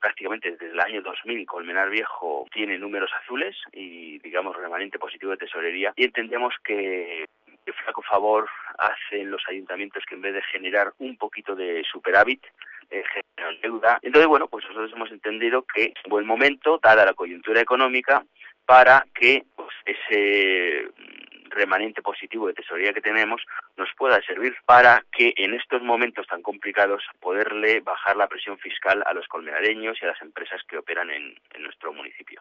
prácticamente desde el año 2000 Colmenar Viejo tiene números azules y, digamos, remanente positivo de tesorería, y entendemos que flaco favor hacen los ayuntamientos que en vez de generar un poquito de superávit, generan deuda. Entonces, bueno, pues nosotros hemos entendido que es un buen momento, dada la coyuntura económica, para que pues, ese remanente positivo de tesorería que tenemos nos pueda servir para que en estos momentos tan complicados poderle bajar la presión fiscal a los colmenareños y a las empresas que operan en nuestro municipio.